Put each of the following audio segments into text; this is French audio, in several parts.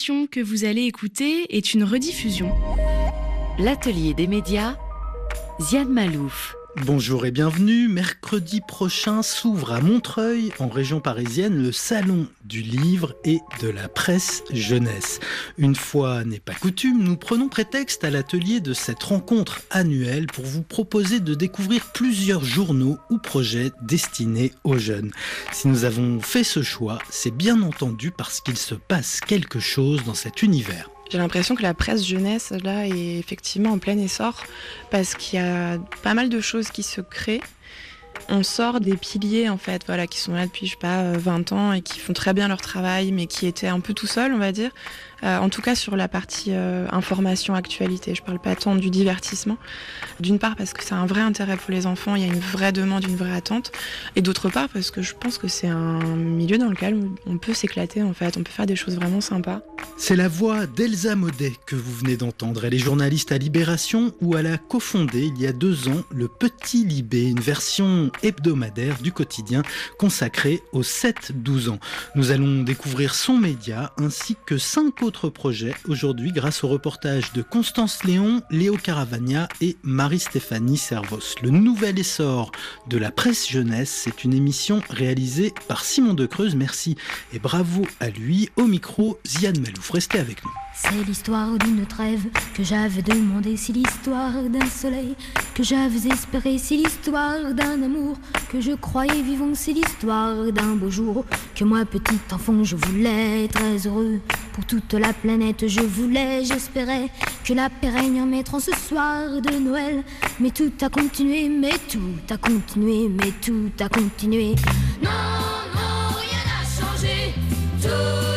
question que vous allez écouter est une rediffusion. L'atelier des médias, Ziad Malouf. Bonjour et bienvenue. Mercredi prochain s'ouvre à Montreuil, en région parisienne, le salon du livre et de la presse jeunesse. Une fois n'est pas coutume, nous prenons prétexte à l'atelier de cette rencontre annuelle pour vous proposer de découvrir plusieurs journaux ou projets destinés aux jeunes. Si nous avons fait ce choix, c'est bien entendu parce qu'il se passe quelque chose dans cet univers. J'ai l'impression que la presse jeunesse, là, est effectivement en plein essor parce qu'il y a pas mal de choses qui se créent. On sort des piliers, en fait, voilà, qui sont là depuis, 20 ans et qui font très bien leur travail, mais qui étaient un peu tout seuls, on va dire. En tout cas, sur la partie information, actualité. Je parle pas tant du divertissement. D'une part, parce que c'est un vrai intérêt pour les enfants, il y a une vraie demande, une vraie attente. Et d'autre part, parce que je pense que c'est un milieu dans lequel on peut s'éclater, en fait. On peut faire des choses vraiment sympas. C'est la voix d'Elsa Maudet que vous venez d'entendre. Elle est journaliste à Libération, où elle a cofondé, il y a 2 ans, le Petit Libé, une version hebdomadaire du quotidien consacrée aux 7-12 ans. Nous allons découvrir son média, ainsi que 5 autres projets aujourd'hui grâce au reportage de Constance Léon, Léo Caravagna et Marie-Stéphanie Servos. Le nouvel essor de la presse jeunesse, c'est une émission réalisée par Simon Decreuse. Merci et bravo à lui. Au micro, Ziad Malouf. Restez avec nous. C'est l'histoire d'une trêve que j'avais demandé, c'est l'histoire d'un soleil que j'avais espéré, c'est l'histoire d'un amour que je croyais vivant, c'est l'histoire d'un beau jour que moi, petit enfant, je voulais très heureux. Pour toute la planète, j'espérais que la paix règne en mettant ce soir de Noël. Mais tout a continué, mais tout a continué, mais tout a continué. Non, non, rien n'a changé, tout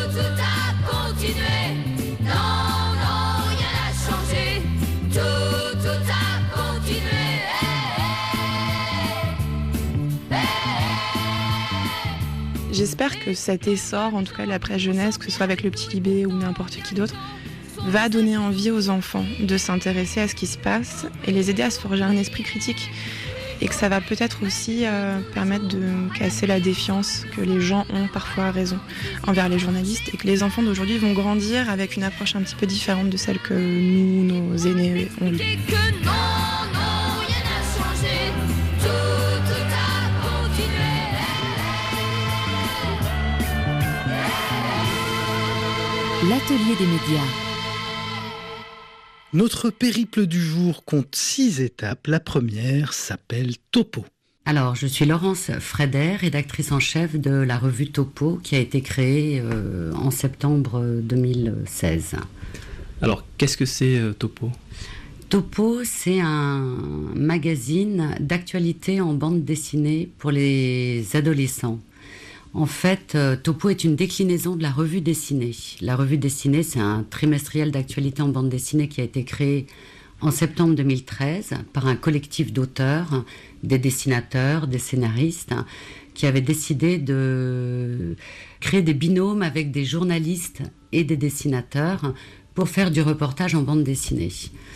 a continué. Non, non, rien n'a changé, tout a continué. J'espère que cet essor, en tout cas de la presse jeunesse, que ce soit avec le Petit Libé ou n'importe qui d'autre, va donner envie aux enfants de s'intéresser à ce qui se passe et les aider à se forger un esprit critique. Et que ça va peut-être aussi permettre de casser la défiance que les gens ont parfois raison envers les journalistes et que les enfants d'aujourd'hui vont grandir avec une approche un petit peu différente de celle que nous, nos aînés, ont eue. L'atelier des médias. Notre périple du jour compte 6 étapes. La première s'appelle Topo. Alors, je suis Laurence Freder, rédactrice en chef de la revue Topo, qui a été créée en septembre 2016. Alors, qu'est-ce que c'est Topo ? Topo, c'est un magazine d'actualité en bande dessinée pour les adolescents. En fait, Topo est une déclinaison de la revue dessinée. La revue dessinée, c'est un trimestriel d'actualité en bande dessinée qui a été créé en septembre 2013 par un collectif d'auteurs, des dessinateurs, des scénaristes, qui avaient décidé de créer des binômes avec des journalistes et des dessinateurs pour faire du reportage en bande dessinée.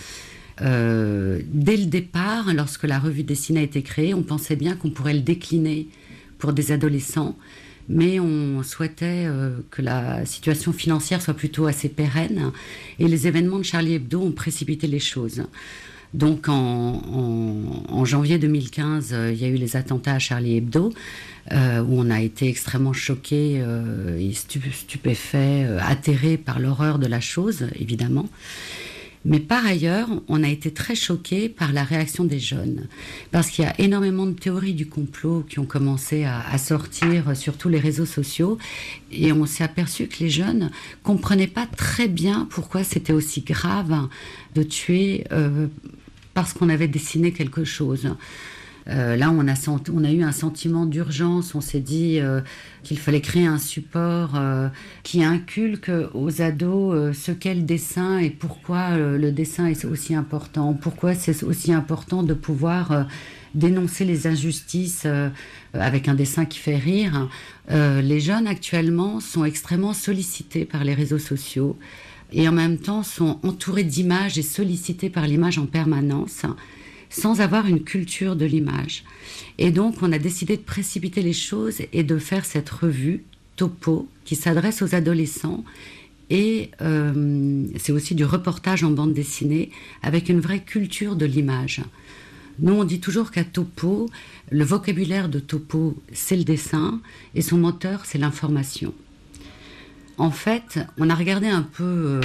Dès le départ, lorsque la revue dessinée a été créée, on pensait bien qu'on pourrait le décliner pour des adolescents, mais on souhaitait que la situation financière soit plutôt assez pérenne, et les événements de Charlie Hebdo ont précipité les choses. Donc en janvier 2015, il y a eu les attentats à Charlie Hebdo, où on a été extrêmement choqués et stupéfaits, atterrés par l'horreur de la chose, évidemment. Mais par ailleurs, on a été très choqués par la réaction des jeunes, parce qu'il y a énormément de théories du complot qui ont commencé à sortir sur tous les réseaux sociaux, et on s'est aperçu que les jeunes comprenaient pas très bien pourquoi c'était aussi grave de tuer parce qu'on avait dessiné quelque chose. Là, on a eu un sentiment d'urgence. On s'est dit qu'il fallait créer un support qui inculque aux ados ce qu'est le dessin et pourquoi le dessin est aussi important. Pourquoi c'est aussi important de pouvoir dénoncer les injustices avec un dessin qui fait rire. Les jeunes actuellement sont extrêmement sollicités par les réseaux sociaux et en même temps sont entourés d'images et sollicités par l'image en permanence, sans avoir une culture de l'image. Et donc, on a décidé de précipiter les choses et de faire cette revue Topo, qui s'adresse aux adolescents Et c'est aussi du reportage en bande dessinée avec une vraie culture de l'image. Nous, on dit toujours qu'à Topo, le vocabulaire de Topo, c'est le dessin et son moteur, c'est l'information. En fait, on a regardé un peu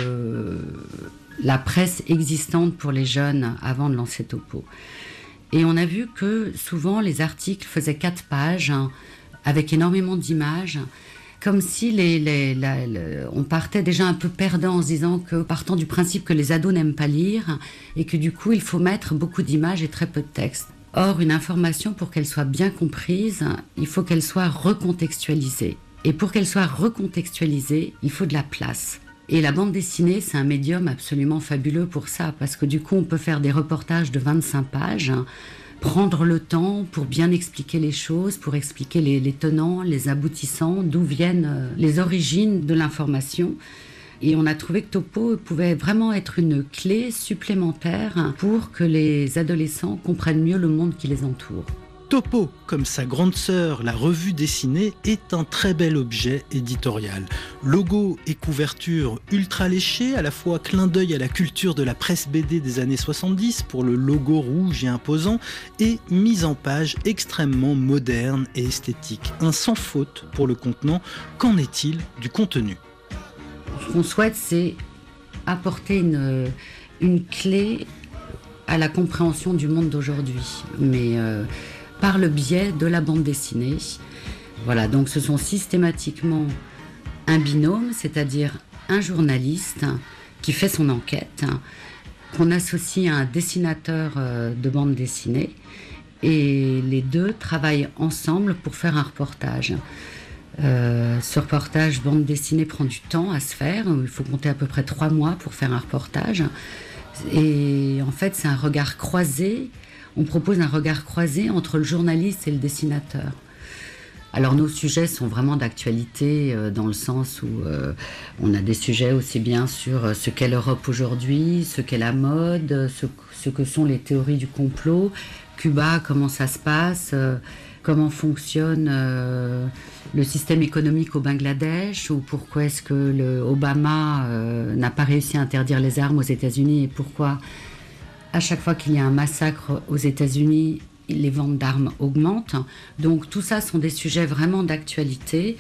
la presse existante pour les jeunes avant de lancer Topo. Et on a vu que souvent les articles faisaient 4 pages avec énormément d'images, comme si on partait déjà un peu perdant en se disant que, partant du principe que les ados n'aiment pas lire et que du coup il faut mettre beaucoup d'images et très peu de texte. Or, une information, pour qu'elle soit bien comprise, il faut qu'elle soit recontextualisée. Et pour qu'elle soit recontextualisée, il faut de la place. Et la bande dessinée, c'est un médium absolument fabuleux pour ça, parce que du coup, on peut faire des reportages de 25 pages, prendre le temps pour bien expliquer les choses, pour expliquer les tenants, les aboutissants, d'où viennent les origines de l'information. Et on a trouvé que Topo pouvait vraiment être une clé supplémentaire pour que les adolescents comprennent mieux le monde qui les entoure. Topo, comme sa grande sœur, la revue dessinée, est un très bel objet éditorial. Logo et couverture ultra léchés, à la fois clin d'œil à la culture de la presse BD des années 70 pour le logo rouge et imposant, et mise en page extrêmement moderne et esthétique. Un sans faute pour le contenant. Qu'en est-il du contenu ? Ce qu'on souhaite, c'est apporter une clé à la compréhension du monde d'aujourd'hui, mais par le biais de la bande dessinée. Voilà, donc ce sont systématiquement un binôme, c'est-à-dire un journaliste qui fait son enquête, qu'on associe à un dessinateur de bande dessinée, et les deux travaillent ensemble pour faire un reportage. Ce reportage bande dessinée prend du temps à se faire, il faut compter à peu près 3 mois pour faire un reportage, et en fait c'est un regard croisé. On propose un regard croisé entre le journaliste et le dessinateur. Alors nos sujets sont vraiment d'actualité dans le sens où on a des sujets aussi bien sur ce qu'est l'Europe aujourd'hui, ce qu'est la mode, ce que sont les théories du complot, Cuba, comment ça se passe, comment fonctionne le système économique au Bangladesh, ou pourquoi est-ce que Obama n'a pas réussi à interdire les armes aux États-Unis, et pourquoi à chaque fois qu'il y a un massacre aux États-Unis, les ventes d'armes augmentent. Donc tout ça sont des sujets vraiment d'actualité,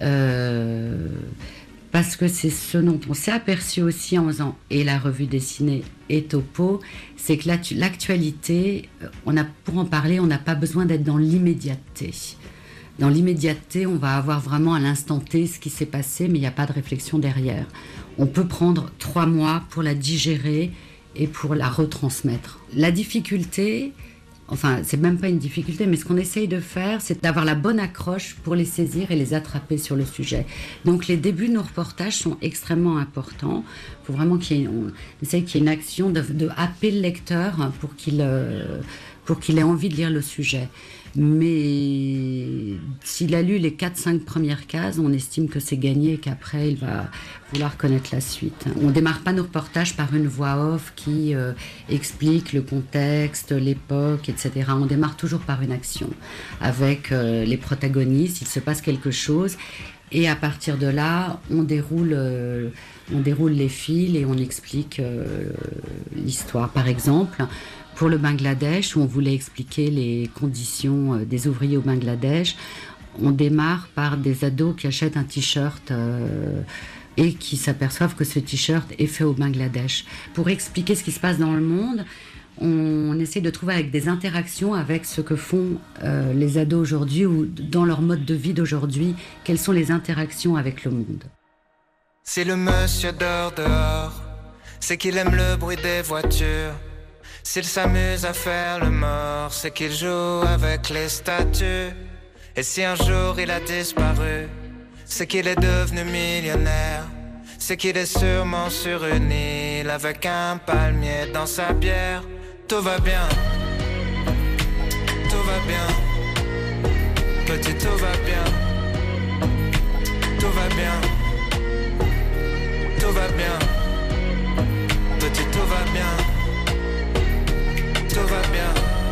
parce que c'est ce dont on s'est aperçu aussi en faisant et la revue dessinée et Topo, c'est que l'actualité, pour en parler, on n'a pas besoin d'être dans l'immédiateté. Dans l'immédiateté, on va avoir vraiment à l'instant T ce qui s'est passé, mais il n'y a pas de réflexion derrière. On peut prendre 3 mois pour la digérer et pour la retransmettre. La difficulté, enfin c'est même pas une difficulté, mais ce qu'on essaye de faire, c'est d'avoir la bonne accroche pour les saisir et les attraper sur le sujet. Donc les débuts de nos reportages sont extrêmement importants. Il faut vraiment on essaye qu'il y ait une action de happer le lecteur pour qu'il ait envie de lire le sujet. Mais s'il a lu les 4-5 premières cases, on estime que c'est gagné et qu'après, il va vouloir connaître la suite. On ne démarre pas nos reportages par une voix off qui explique le contexte, l'époque, etc. On démarre toujours par une action avec les protagonistes, il se passe quelque chose. Et à partir de là, on déroule les fils et on explique l'histoire. Par exemple, pour le Bangladesh, où on voulait expliquer les conditions des ouvriers au Bangladesh, on démarre par des ados qui achètent un t-shirt et qui s'aperçoivent que ce t-shirt est fait au Bangladesh. Pour expliquer ce qui se passe dans le monde, on essaie de trouver avec des interactions avec ce que font les ados aujourd'hui, ou dans leur mode de vie d'aujourd'hui, quelles sont les interactions avec le monde. Si le monsieur dort dehors, c'est qu'il aime le bruit des voitures. S'il s'amuse à faire le mort, c'est qu'il joue avec les statues. Et si un jour il a disparu, c'est qu'il est devenu millionnaire. C'est qu'il est sûrement sur une île avec un palmier dans sa bière. Tout va bien, tout va bien. Petit, tout va bien, tout va bien, tout va bien. Petit, tout va bien. Tout va bien,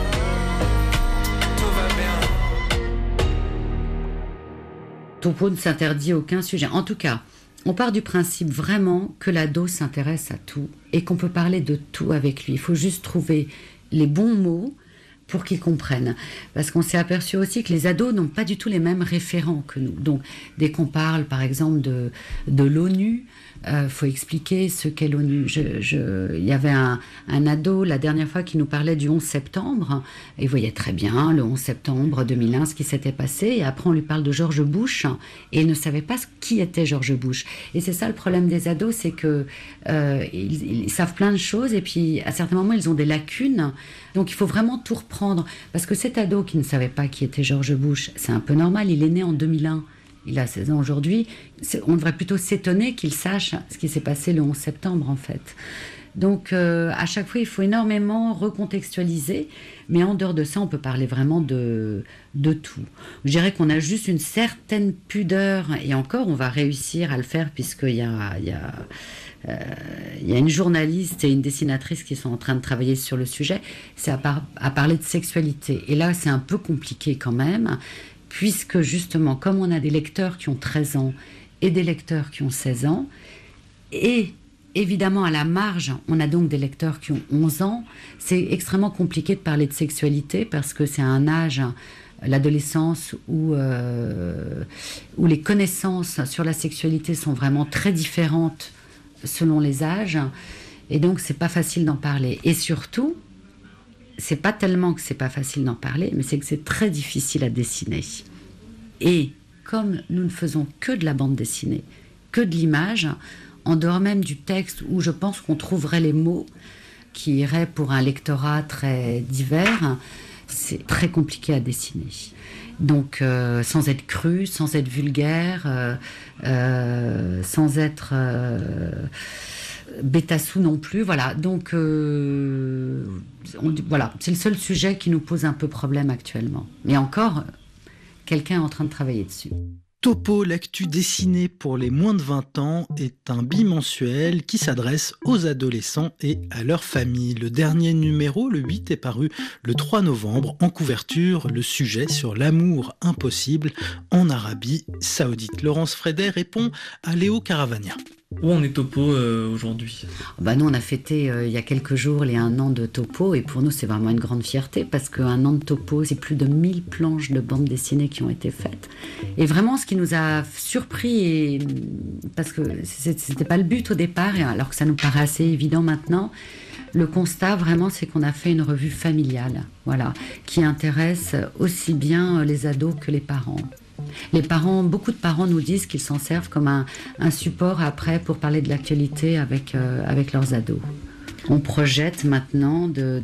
tout va bien. Topo ne s'interdit aucun sujet. En tout cas, On part du principe vraiment que l'ado s'intéresse à tout et qu'on peut parler de tout avec lui. Il faut juste trouver les bons mots pour qu'ils comprennent. Parce qu'on s'est aperçu aussi que les ados n'ont pas du tout les mêmes référents que nous. Donc, dès qu'on parle, par exemple, de l'ONU, faut expliquer ce qu'est l'ONU. Il y avait un ado, la dernière fois, qui nous parlait du 11 septembre. Et il voyait très bien, le 11 septembre 2001, ce qui s'était passé. Et après, on lui parle de George Bush. Et il ne savait pas qui était George Bush. Et c'est ça le problème des ados, c'est que ils savent plein de choses. Et puis, à certains moments, ils ont des lacunes. Donc, il faut vraiment tout reprendre. Parce que cet ado qui ne savait pas qui était George Bush, c'est un peu normal. Il est né en 2001. Il a 16 ans aujourd'hui. On devrait plutôt s'étonner qu'il sache ce qui s'est passé le 11 septembre, en fait. Donc, à chaque fois, il faut énormément recontextualiser. Mais en dehors de ça, on peut parler vraiment de tout. Je dirais qu'on a juste une certaine pudeur. Et encore, on va réussir à le faire puisqu'il y a une journaliste et une dessinatrice qui sont en train de travailler sur le sujet. C'est à parler de sexualité. Et là, c'est un peu compliqué quand même. Puisque justement, comme on a des lecteurs qui ont 13 ans et des lecteurs qui ont 16 ans, et évidemment à la marge, on a donc des lecteurs qui ont 11 ans, c'est extrêmement compliqué de parler de sexualité parce que c'est un âge, l'adolescence, où les connaissances sur la sexualité sont vraiment très différentes selon les âges, et donc c'est pas facile d'en parler. Et surtout, c'est pas tellement que c'est pas facile d'en parler, mais c'est que c'est très difficile à dessiner. Et comme nous ne faisons que de la bande dessinée, que de l'image, en dehors même du texte où je pense qu'on trouverait les mots qui iraient pour un lectorat très divers, c'est très compliqué à dessiner. Donc, sans être cru, sans être vulgaire, sans être bêta-sous non plus, voilà. Donc, voilà, c'est le seul sujet qui nous pose un peu problème actuellement. Mais encore, quelqu'un est en train de travailler dessus. Topo, l'actu dessinée pour les moins de 20 ans, est un bimensuel qui s'adresse aux adolescents et à leurs familles. Le dernier numéro, le 8, est paru le 3 novembre. En couverture, le sujet sur l'amour impossible en Arabie Saoudite. Laurence Frédet répond à Léo Caravagna. Où en est Topo aujourd'hui ? Nous, on a fêté il y a quelques jours les 1 an de Topo, et pour nous, c'est vraiment une grande fierté parce qu'un an de Topo, c'est plus de 1000 planches de bande dessinée qui ont été faites. Et vraiment, ce qui nous a surpris, parce que c'était pas le but au départ, alors que ça nous paraît assez évident maintenant, le constat vraiment, c'est qu'on a fait une revue familiale, voilà, qui intéresse aussi bien les ados que les parents. Les parents, beaucoup de parents nous disent qu'ils s'en servent comme un support après pour parler de l'actualité avec leurs ados. On projette maintenant de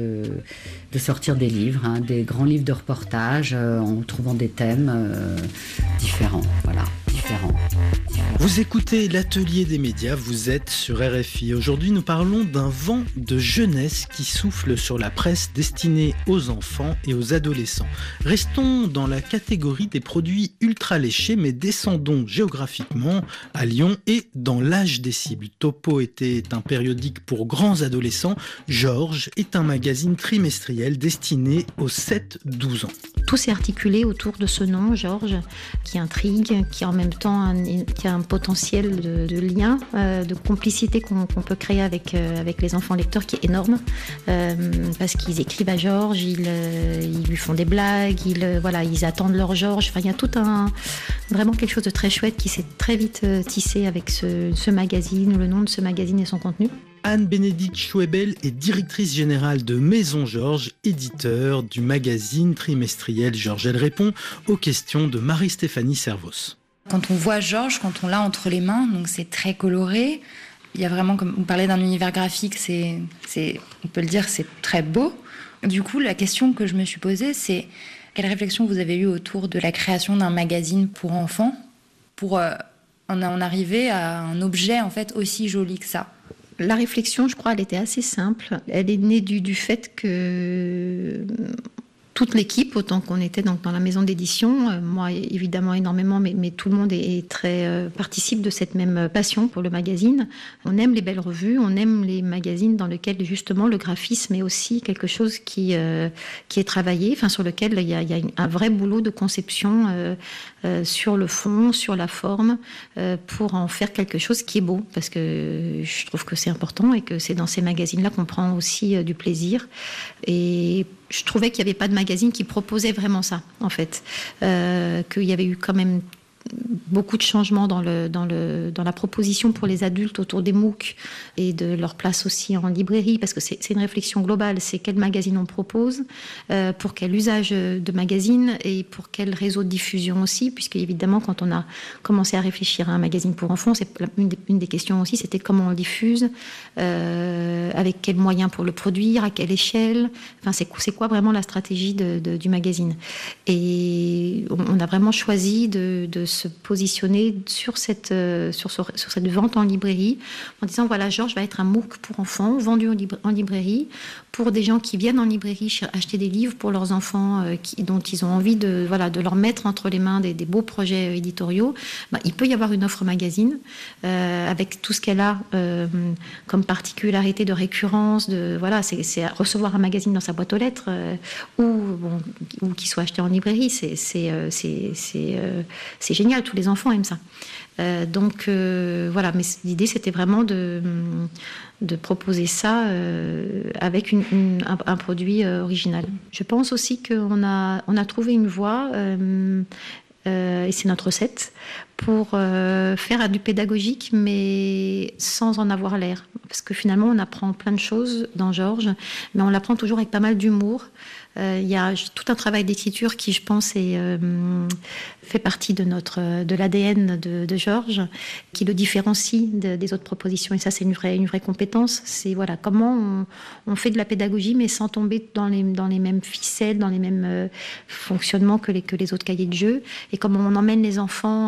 sortir des livres, des grands livres de reportage en trouvant des thèmes différents, voilà, différents. Vous écoutez l'Atelier des médias, vous êtes sur RFI. Aujourd'hui, nous parlons d'un vent de jeunesse qui souffle sur la presse destinée aux enfants et aux adolescents. Restons dans la catégorie des produits ultra léchés, mais descendons géographiquement à Lyon et dans l'âge des cibles. Topo était un périodique pour grands adolescents. Georges est un magazine trimestriel destiné aux 7-12 ans. Tout s'est articulé autour de ce nom, Georges, qui intrigue, qui en même temps qui a un potentiel de lien, de complicité qu'on peut créer avec les enfants lecteurs qui est énorme, parce qu'ils écrivent à Georges, ils lui font des blagues, ils attendent leur Georges. Enfin, il y a tout vraiment quelque chose de très chouette qui s'est très vite tissé avec ce magazine, le nom de ce magazine et son contenu. Anne-Bénédicte Schwebel est directrice générale de Maison Georges, éditeur du magazine trimestriel Georges. Elle répond aux questions de Marie-Stéphanie Servos. Quand on voit Georges, quand on l'a entre les mains, donc c'est très coloré. Il y a vraiment, comme vous parlez d'un univers graphique, on peut le dire, c'est très beau. Du coup, la question que je me suis posée, c'est quelle réflexion vous avez eue autour de la création d'un magazine pour enfants pour en arriver à un objet en fait aussi joli que ça? La réflexion, je crois, elle était assez simple. Elle est née du fait que toute l'équipe, autant qu'on était donc dans la maison d'édition, moi évidemment énormément, mais tout le monde est très participe de cette même passion pour le magazine. On aime les belles revues, on aime les magazines dans lesquels justement le graphisme est aussi quelque chose qui est travaillé, enfin sur lequel il y a un vrai boulot de conception sur le fond, sur la forme, pour en faire quelque chose qui est beau, parce que je trouve que c'est important et que c'est dans ces magazines-là qu'on prend aussi du plaisir. Et je trouvais qu'il n'y avait pas de magazine qui proposait vraiment ça, en fait. Qu'il y avait eu quand même beaucoup de changements dans la proposition pour les adultes autour des MOOC et de leur place aussi en librairie, parce que c'est une réflexion globale, c'est quel magazine on propose, pour quel usage de magazine et pour quel réseau de diffusion aussi, puisque évidemment quand on a commencé à réfléchir à un magazine pour enfants, c'est une des questions aussi, c'était comment on le diffuse, avec quels moyens pour le produire, à quelle échelle, enfin c'est quoi vraiment la stratégie du magazine. Et on a vraiment choisi de se positionner sur cette vente en librairie, en disant voilà, Georges va être un MOOC pour enfants, vendu en librairie, pour des gens qui viennent en librairie acheter des livres pour leurs enfants dont ils ont envie de leur mettre entre les mains des beaux projets éditoriaux. Il peut y avoir une offre magazine avec tout ce qu'elle a comme particularité de récurrence, c'est recevoir un magazine dans sa boîte aux lettres ou qu'il soit acheté en librairie, c'est génial, tous les enfants aiment ça. Mais l'idée c'était vraiment de proposer ça avec un produit original. Je pense aussi qu'on a trouvé une voie, et c'est notre recette, pour faire du pédagogique, mais sans en avoir l'air. Parce que finalement, on apprend plein de choses dans Georges, mais on l'apprend toujours avec pas mal d'humour. Il y a tout un travail d'écriture qui, je pense, fait partie de l'ADN de Georges, qui le différencie des autres propositions. Et ça, c'est une vraie compétence. C'est comment on fait de la pédagogie, mais sans tomber dans les mêmes ficelles, dans les mêmes fonctionnements que les autres cahiers de jeu. Et comment on emmène les enfants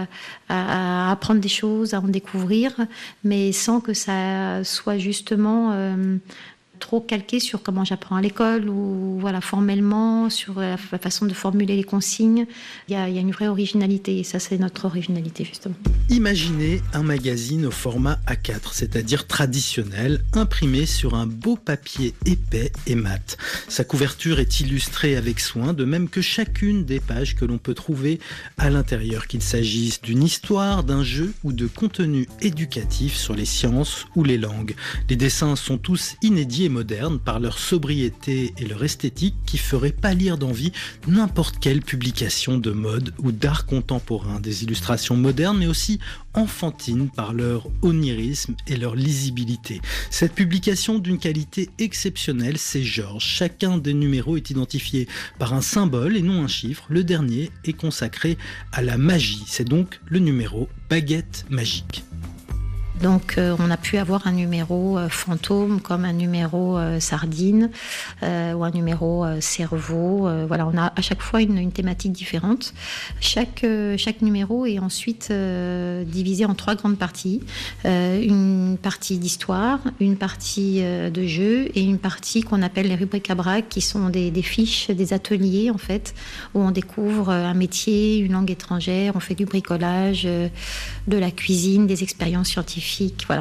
à apprendre des choses, à en découvrir, mais sans que ça soit justement trop calqué sur comment j'apprends à l'école ou formellement sur la façon de formuler les consignes. Il y a une vraie originalité et ça, c'est notre originalité justement. Imaginez un magazine au format A4, c'est-à-dire traditionnel, imprimé sur un beau papier épais et mat. Sa couverture est illustrée avec soin, de même que chacune des pages que l'on peut trouver à l'intérieur, qu'il s'agisse d'une histoire, d'un jeu ou de contenu éducatif sur les sciences ou les langues. Les dessins sont tous inédits et modernes par leur sobriété et leur esthétique qui ferait pâlir d'envie n'importe quelle publication de mode ou d'art contemporain. Des illustrations modernes mais aussi enfantines par leur onirisme et leur lisibilité. Cette publication d'une qualité exceptionnelle, c'est Georges. Chacun des numéros est identifié par un symbole et non un chiffre. Le dernier est consacré à la magie. C'est donc le numéro Baguette magique. Donc on a pu avoir un numéro fantôme comme un numéro sardine ou un numéro cerveau. On a à chaque fois une thématique différente. Chaque numéro est ensuite divisé en 3 grandes parties. Une partie d'histoire, une partie de jeu et une partie qu'on appelle les rubriques à braques, qui sont des fiches, des ateliers en fait, où on découvre un métier, une langue étrangère, on fait du bricolage, de la cuisine, des expériences scientifiques. Voilà.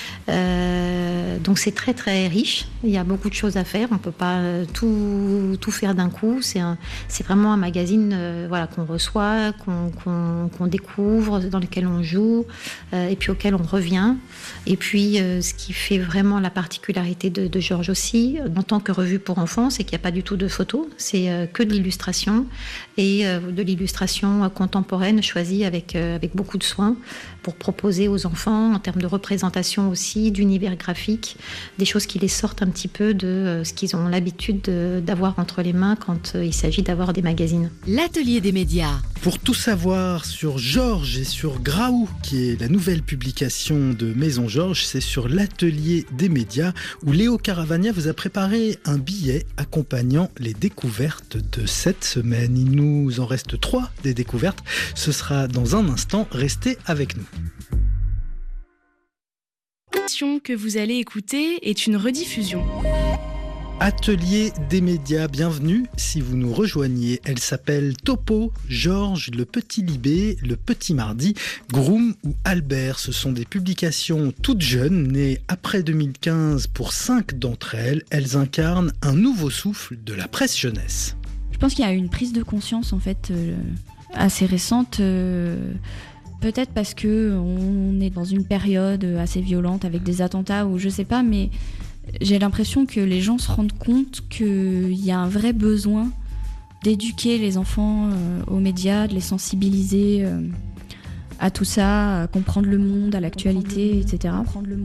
Donc c'est très très riche, il y a beaucoup de choses à faire, on ne peut pas tout faire d'un coup, c'est vraiment un magazine qu'on reçoit, qu'on découvre, dans lequel on joue et puis auquel on revient. Et puis ce qui fait vraiment la particularité de Georges aussi, en tant que revue pour enfants, c'est qu'il n'y a pas du tout de photos, c'est que de l'illustration et de l'illustration contemporaine choisie avec beaucoup de soin pour proposer aux enfants en termes de représentation aussi, d'univers graphique, des choses qui les sortent un petit peu de ce qu'ils ont l'habitude d'avoir entre les mains quand il s'agit d'avoir des magazines. L'atelier des médias. Pour tout savoir sur Georges et sur Graou, qui est la nouvelle publication de Maison Georges, c'est sur l'atelier des médias où Léo Caravagna vous a préparé un billet accompagnant les découvertes de cette semaine. Il nous en reste 3 des découvertes. Ce sera dans un instant. Restez avec nous. Que vous allez écouter est une rediffusion. Atelier des médias, bienvenue si vous nous rejoignez. Elle s'appelle Topo, Georges, Le Petit Libé, Le Petit Mardi, Groom ou Albert. Ce sont des publications toutes jeunes, nées après 2015 pour 5 d'entre elles. Elles incarnent un nouveau souffle de la presse jeunesse. Je pense qu'il y a une prise de conscience en fait assez récente. Peut-être parce qu'on est dans une période assez violente avec des attentats ou je sais pas, mais j'ai l'impression que les gens se rendent compte qu'il y a un vrai besoin d'éduquer les enfants aux médias, de les sensibiliser à tout ça, à comprendre le monde, à l'actualité, etc.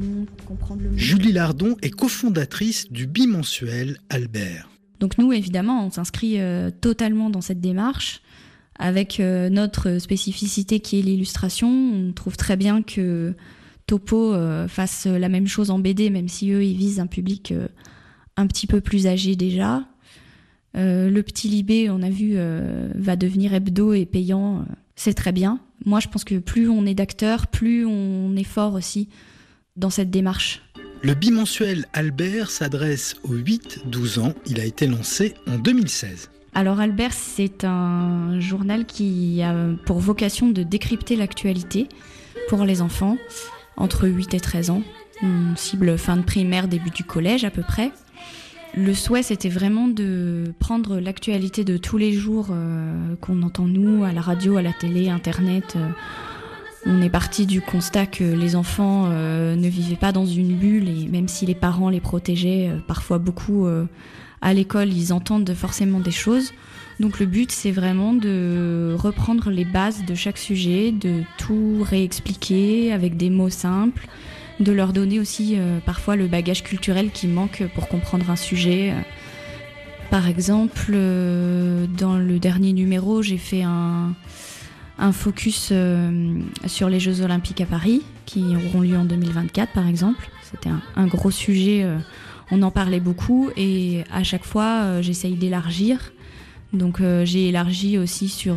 Julie Lardon est cofondatrice du bimensuel Albert. Donc nous, évidemment, on s'inscrit totalement dans cette démarche avec notre spécificité qui est l'illustration. On trouve très bien que Topo fasse la même chose en BD, même si eux, ils visent un public un petit peu plus âgé déjà. Le Petit Libé, on a vu, va devenir hebdo et payant. C'est très bien. Moi, je pense que plus on est d'acteurs, plus on est fort aussi dans cette démarche. Le bimensuel Albert s'adresse aux 8-12 ans. Il a été lancé en 2016. Alors Albert, c'est un journal qui a pour vocation de décrypter l'actualité pour les enfants entre 8 et 13 ans. On cible fin de primaire, début du collège à peu près. Le souhait, c'était vraiment de prendre l'actualité de tous les jours qu'on entend nous, à la radio, à la télé, Internet. On est parti du constat que les enfants ne vivaient pas dans une bulle et même si les parents les protégeaient parfois beaucoup à l'école, ils entendent forcément des choses. Donc le but, c'est vraiment de reprendre les bases de chaque sujet, de tout réexpliquer avec des mots simples, de leur donner aussi parfois le bagage culturel qui manque pour comprendre un sujet. Par exemple, dans le dernier numéro, j'ai fait un focus sur les Jeux Olympiques à Paris, qui auront lieu en 2024 par exemple. C'était un gros sujet, on en parlait beaucoup et à chaque fois j'essaye d'élargir. Donc j'ai élargi aussi sur...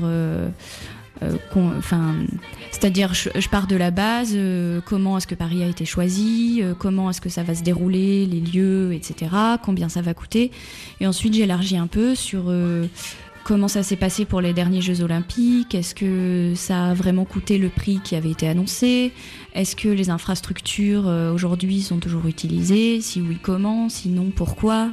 c'est-à-dire je pars de la base, comment est-ce que Paris a été choisi, comment est-ce que ça va se dérouler, les lieux, etc., combien ça va coûter. Et ensuite j'élargis un peu sur comment ça s'est passé pour les derniers Jeux Olympiques, est-ce que ça a vraiment coûté le prix qui avait été annoncé, est-ce que les infrastructures aujourd'hui sont toujours utilisées, si oui comment, sinon pourquoi,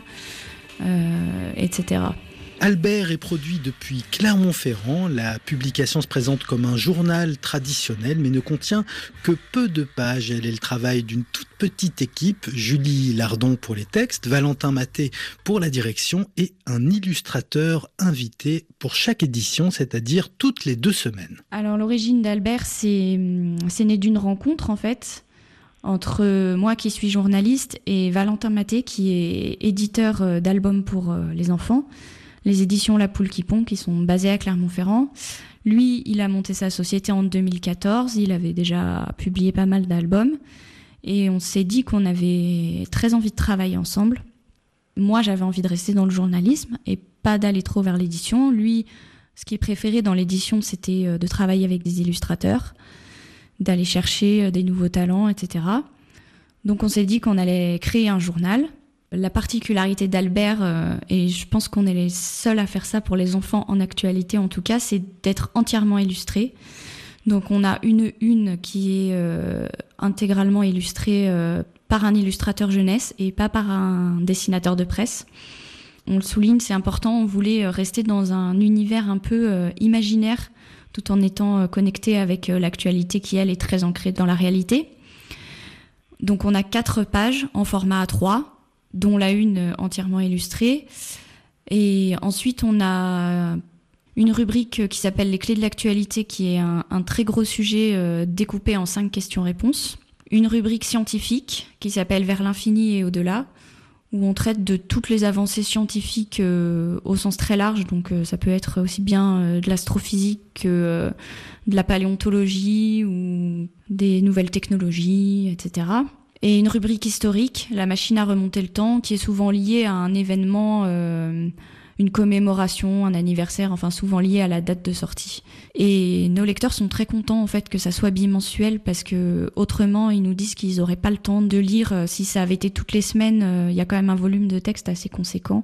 etc. Albert est produit depuis Clermont-Ferrand. La publication se présente comme un journal traditionnel, mais ne contient que peu de pages. Elle est le travail d'une toute petite équipe, Julie Lardon pour les textes, Valentin Maté pour la direction et un illustrateur invité pour chaque édition, c'est-à-dire toutes les 2 semaines. Alors l'origine d'Albert, c'est né d'une rencontre en fait, entre moi qui suis journaliste et Valentin Maté qui est éditeur d'albums pour les enfants. Les éditions La Poule qui pond, qui sont basées à Clermont-Ferrand. Lui, il a monté sa société en 2014. Il avait déjà publié pas mal d'albums. Et on s'est dit qu'on avait très envie de travailler ensemble. Moi, j'avais envie de rester dans le journalisme et pas d'aller trop vers l'édition. Lui, ce qu'il préférait dans l'édition, c'était de travailler avec des illustrateurs, d'aller chercher des nouveaux talents, etc. Donc on s'est dit qu'on allait créer un journal. La particularité d'Albert, et je pense qu'on est les seuls à faire ça pour les enfants en actualité en tout cas, c'est d'être entièrement illustré. Donc on a une qui est intégralement illustrée par un illustrateur jeunesse et pas par un dessinateur de presse. On le souligne, c'est important, on voulait rester dans un univers un peu imaginaire tout en étant connecté avec l'actualité qui, elle, est très ancrée dans la réalité. Donc on a 4 pages en format A3, dont la une entièrement illustrée. Et ensuite, on a une rubrique qui s'appelle « Les clés de l'actualité » qui est un très gros sujet découpé en 5 questions-réponses. Une rubrique scientifique qui s'appelle « Vers l'infini et au-delà » où on traite de toutes les avancées scientifiques au sens très large. Donc ça peut être aussi bien de l'astrophysique que de la paléontologie ou des nouvelles technologies, etc. Et une rubrique historique, la machine à remonter le temps, qui est souvent liée à un événement une commémoration, un anniversaire, enfin souvent lié à la date de sortie. Et nos lecteurs sont très contents en fait que ça soit bimensuel parce que autrement ils nous disent qu'ils n'auraient pas le temps de lire. Si ça avait été toutes les semaines, il y a quand même un volume de texte assez conséquent.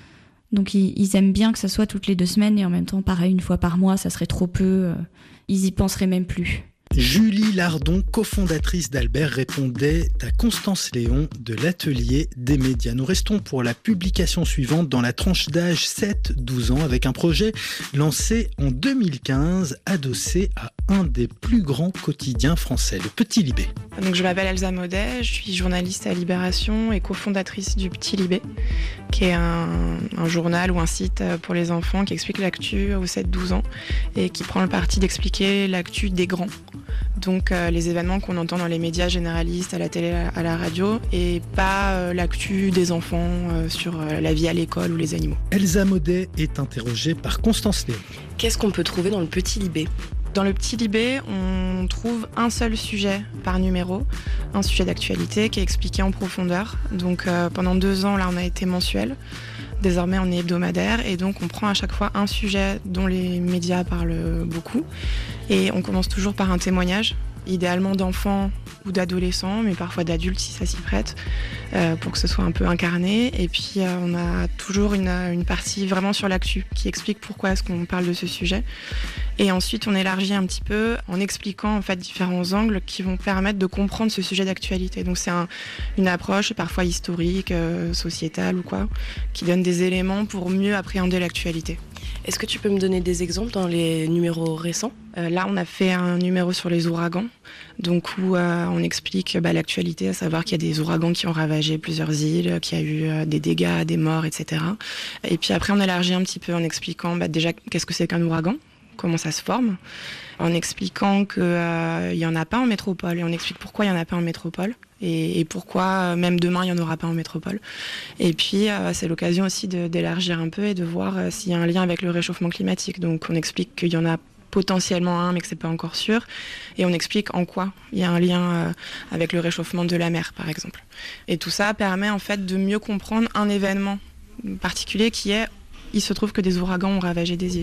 Donc ils aiment bien que ça soit toutes les 2 semaines et en même temps pareil, une fois par mois, ça serait trop peu. Ils y penseraient même plus. Julie Lardon, cofondatrice d'Albert, répondait à Constance Léon de l'Atelier des médias. Nous restons pour la publication suivante dans la tranche d'âge 7-12 ans avec un projet lancé en 2015, adossé à un des plus grands quotidiens français, le Petit Libé. Donc je m'appelle Elsa Maudet, je suis journaliste à Libération et cofondatrice du Petit Libé, qui est un journal ou un site pour les enfants qui explique l'actu aux 7-12 ans et qui prend le parti d'expliquer l'actu des grands. Donc les événements qu'on entend dans les médias généralistes, à la télé, à la radio, et pas l'actu des enfants sur la vie à l'école ou les animaux. Elsa Maudet est interrogée par Constance Léon. Qu'est-ce qu'on peut trouver dans le Petit Libé ? Dans le Petit Libé, on trouve un seul sujet par numéro, un sujet d'actualité qui est expliqué en profondeur. Donc pendant 2 ans, là, on a été mensuel. Désormais, on est hebdomadaire et donc on prend à chaque fois un sujet dont les médias parlent beaucoup. Et on commence toujours par un témoignage, idéalement d'enfants ou d'adolescents, mais parfois d'adultes si ça s'y prête, pour que ce soit un peu incarné. Et puis on a toujours une partie vraiment sur l'actu qui explique pourquoi est-ce qu'on parle de ce sujet. Et ensuite, on élargit un petit peu en expliquant en fait différents angles qui vont permettre de comprendre ce sujet d'actualité. Donc c'est une approche parfois historique, sociétale ou quoi, qui donne des éléments pour mieux appréhender l'actualité. Est-ce que tu peux me donner des exemples dans les numéros récents ? Là, on a fait un numéro sur les ouragans, donc où on explique l'actualité, à savoir qu'il y a des ouragans qui ont ravagé plusieurs îles, qu'il y a eu des dégâts, des morts, etc. Et puis après, on élargit un petit peu en expliquant déjà qu'est-ce que c'est qu'un ouragan, comment ça se forme, en expliquant qu'il n'y en a pas en métropole, et on explique pourquoi il n'y en a pas en métropole, et pourquoi même demain il n'y en aura pas en métropole. Et puis c'est l'occasion aussi d'élargir un peu et de voir s'il y a un lien avec le réchauffement climatique. Donc on explique qu'il y en a potentiellement un, mais que c'est pas encore sûr, et on explique en quoi il y a un lien avec le réchauffement de la mer, par exemple. Et tout ça permet en fait de mieux comprendre un événement particulier qui est, il se trouve que des ouragans ont ravagé des îles.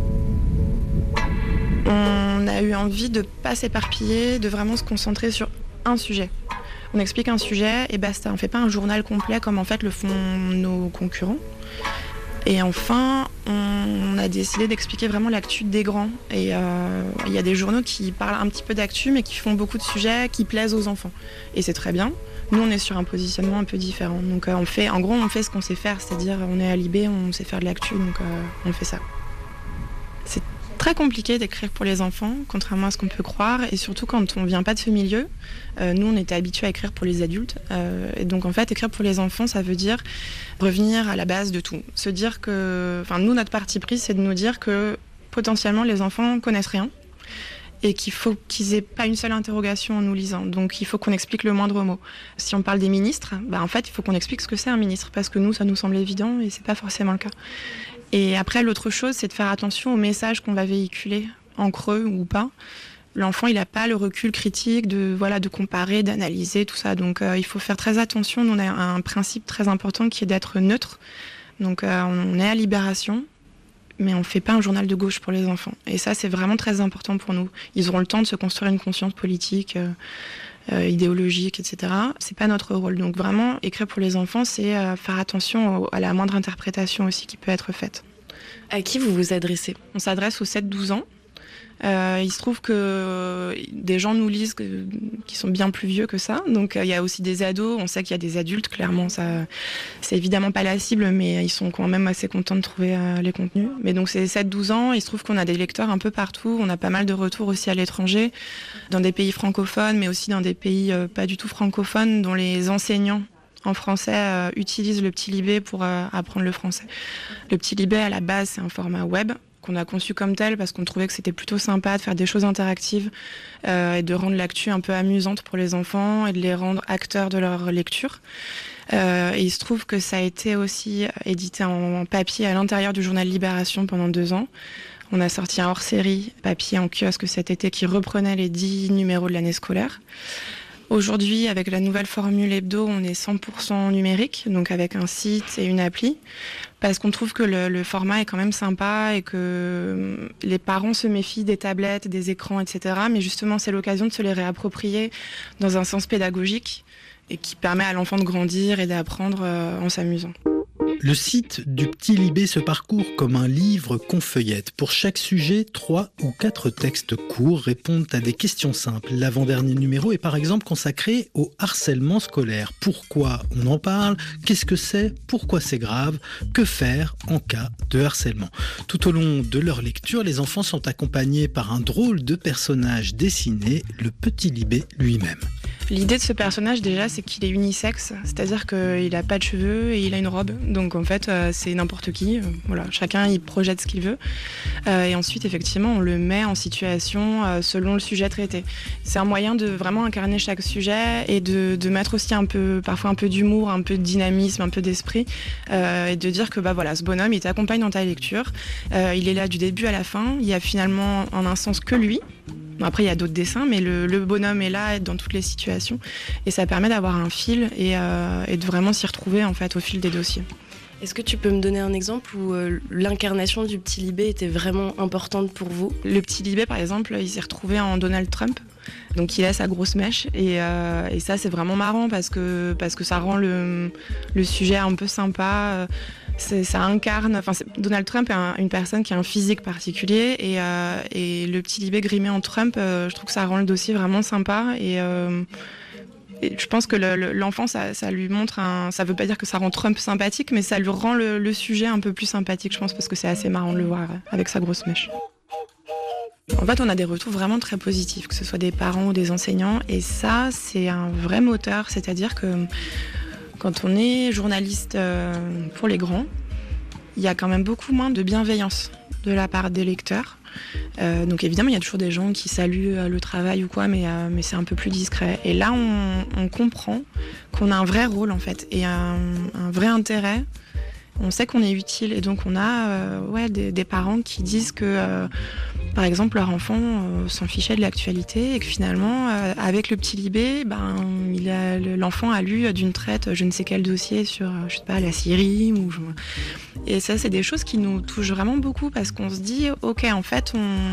On a eu envie de ne pas s'éparpiller, de vraiment se concentrer sur un sujet. On explique un sujet et basta. On ne fait pas un journal complet comme en fait le font nos concurrents. Et enfin, on a décidé d'expliquer vraiment l'actu des grands. Et il y a des journaux qui parlent un petit peu d'actu, mais qui font beaucoup de sujets qui plaisent aux enfants. Et c'est très bien. Nous, on est sur un positionnement un peu différent. Donc on fait ce qu'on sait faire, c'est-à-dire on est à Libé, on sait faire de l'actu, donc on fait ça. C'est très compliqué d'écrire pour les enfants, contrairement à ce qu'on peut croire, et surtout quand on vient pas de ce milieu. Nous, on était habitués à écrire pour les adultes, et donc en fait, écrire pour les enfants, ça veut dire revenir à la base de tout. Se dire que, nous, notre parti pris, c'est de nous dire que potentiellement les enfants connaissent rien, et qu'il faut qu'ils aient pas une seule interrogation en nous lisant. Donc il faut qu'on explique le moindre mot. Si on parle des ministres, en fait, il faut qu'on explique ce que c'est un ministre, parce que nous, ça nous semble évident, et c'est pas forcément le cas. Et après, l'autre chose, c'est de faire attention aux messages qu'on va véhiculer, en creux ou pas. L'enfant, il n'a pas le recul critique de comparer, d'analyser, tout ça. Donc, il faut faire très attention. Nous, on a un principe très important qui est d'être neutre. Donc, on est à Libération, mais on ne fait pas un journal de gauche pour les enfants. Et ça, c'est vraiment très important pour nous. Ils auront le temps de se construire une conscience politique, idéologique, etc. C'est pas notre rôle. Donc vraiment, écrire pour les enfants, c'est faire attention à la moindre interprétation aussi qui peut être faite. À qui vous vous adressez ? On s'adresse aux 7-12 ans. Il se trouve que des gens nous lisent qui sont bien plus vieux que ça. Donc il y a aussi des ados, on sait qu'il y a des adultes, clairement, ça, c'est évidemment pas la cible, mais ils sont quand même assez contents de trouver les contenus. Mais donc c'est 7-12 ans, il se trouve qu'on a des lecteurs un peu partout, on a pas mal de retours aussi à l'étranger, dans des pays francophones, mais aussi dans des pays pas du tout francophones, dont les enseignants en français utilisent le Petit Libé pour apprendre le français. Le Petit Libé, à la base, c'est un format web, qu'on a conçu comme tel parce qu'on trouvait que c'était plutôt sympa de faire des choses interactives et de rendre l'actu un peu amusante pour les enfants et de les rendre acteurs de leur lecture. Et il se trouve que ça a été aussi édité en papier à l'intérieur du journal Libération pendant 2 ans. On a sorti un hors-série papier en kiosque cet été qui reprenait les 10 numéros de l'année scolaire. Aujourd'hui, avec la nouvelle formule hebdo, on est 100% numérique, donc avec un site et une appli, parce qu'on trouve que le format est quand même sympa et que les parents se méfient des tablettes, des écrans, etc. Mais justement, c'est l'occasion de se les réapproprier dans un sens pédagogique et qui permet à l'enfant de grandir et d'apprendre en s'amusant. Le site du Petit Libé se parcourt comme un livre qu'on feuillette. Pour chaque sujet, 3 ou 4 textes courts répondent à des questions simples. L'avant-dernier numéro est par exemple consacré au harcèlement scolaire. Pourquoi on en parle ? Qu'est-ce que c'est ? Pourquoi c'est grave ? Que faire en cas de harcèlement ? Tout au long de leur lecture, les enfants sont accompagnés par un drôle de personnage dessiné, le Petit Libé lui-même. L'idée de ce personnage, déjà, c'est qu'il est unisexe, c'est-à-dire qu'il n'a pas de cheveux et il a une robe. Donc en fait, c'est n'importe qui. Voilà, chacun il projette ce qu'il veut. Et ensuite, effectivement, on le met en situation selon le sujet traité. C'est un moyen de vraiment incarner chaque sujet et de mettre aussi parfois un peu d'humour, un peu de dynamisme, un peu d'esprit, et de dire que ce bonhomme, il t'accompagne dans ta lecture. Il est là du début à la fin. Il y a finalement en un sens que lui. Après, il y a d'autres dessins, mais le bonhomme est là dans toutes les situations. Et ça permet d'avoir un fil et de vraiment s'y retrouver en fait, au fil des dossiers. Est-ce que tu peux me donner un exemple où l'incarnation du Petit Libé était vraiment importante pour vous ? Le Petit Libé, par exemple, il s'est retrouvé en Donald Trump. Donc il a sa grosse mèche et ça, c'est vraiment marrant parce que ça rend le sujet un peu sympa. Ça incarne, Donald Trump est une personne qui a un physique particulier et le Petit Libé grimé en Trump, je trouve que ça rend le dossier vraiment sympa et je pense que l'enfant, ça lui montre ça veut pas dire que ça rend Trump sympathique, mais ça lui rend le sujet un peu plus sympathique, je pense, parce que c'est assez marrant de le voir avec sa grosse mèche. En fait, on a des retours vraiment très positifs, que ce soit des parents ou des enseignants, et ça, c'est un vrai moteur, c'est-à-dire que quand on est journaliste pour les grands, il y a quand même beaucoup moins de bienveillance de la part des lecteurs. Donc évidemment, il y a toujours des gens qui saluent le travail ou quoi, mais c'est un peu plus discret. Et là, on comprend qu'on a un vrai rôle, en fait, et un vrai intérêt. On sait qu'on est utile, et donc on a des parents qui disent que, par exemple, leur enfant s'en fichait de l'actualité et que finalement, avec le Petit Libé, l'enfant a lu d'une traite je ne sais quel dossier sur, la Syrie. Et ça, c'est des choses qui nous touchent vraiment beaucoup parce qu'on se dit, ok, en fait,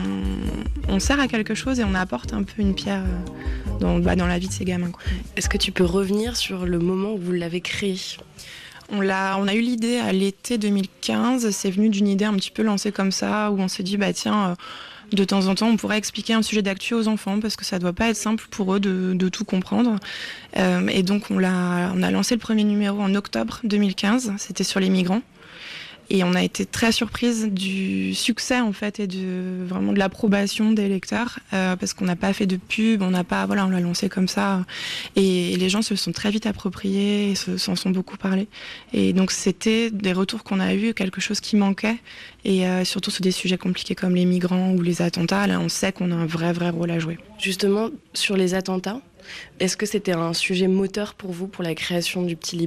on sert à quelque chose et on apporte un peu une pierre dans la vie de ces gamins, quoi. Est-ce que tu peux revenir sur le moment où vous l'avez créé ? On a eu l'idée à l'été 2015, c'est venu d'une idée un petit peu lancée comme ça, où on s'est dit, de temps en temps, on pourrait expliquer un sujet d'actu aux enfants, parce que ça doit pas être simple pour eux de tout comprendre. Et donc, on a lancé le premier numéro en octobre 2015, c'était sur les migrants. Et on a été très surprise du succès en fait et vraiment de l'approbation des lecteurs parce qu'on n'a pas fait de pub, on l'a lancé comme ça et les gens se le sont très vite appropriés et s'en sont beaucoup parlé. Et donc c'était des retours qu'on a eu, quelque chose qui manquait et surtout sur des sujets compliqués comme les migrants ou les attentats. Là, on sait qu'on a un vrai rôle à jouer. Justement sur les attentats, est-ce que c'était un sujet moteur pour vous pour la création du Petit Libé ?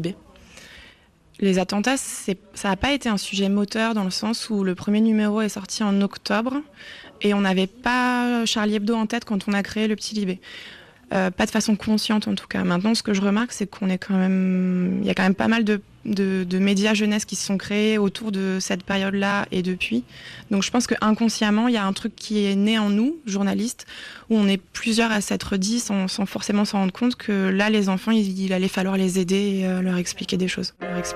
Les attentats, ça n'a pas été un sujet moteur dans le sens où le premier numéro est sorti en octobre et on n'avait pas Charlie Hebdo en tête quand on a créé le Petit Libé. Pas de façon consciente en tout cas. Maintenant, ce que je remarque, c'est il y a quand même pas mal de médias jeunesse qui se sont créés autour de cette période-là et depuis. Donc je pense qu'inconsciemment, il y a un truc qui est né en nous, journalistes, où on est plusieurs à s'être dit, sans forcément s'en rendre compte, que là, les enfants, il allait falloir les aider et leur expliquer des choses.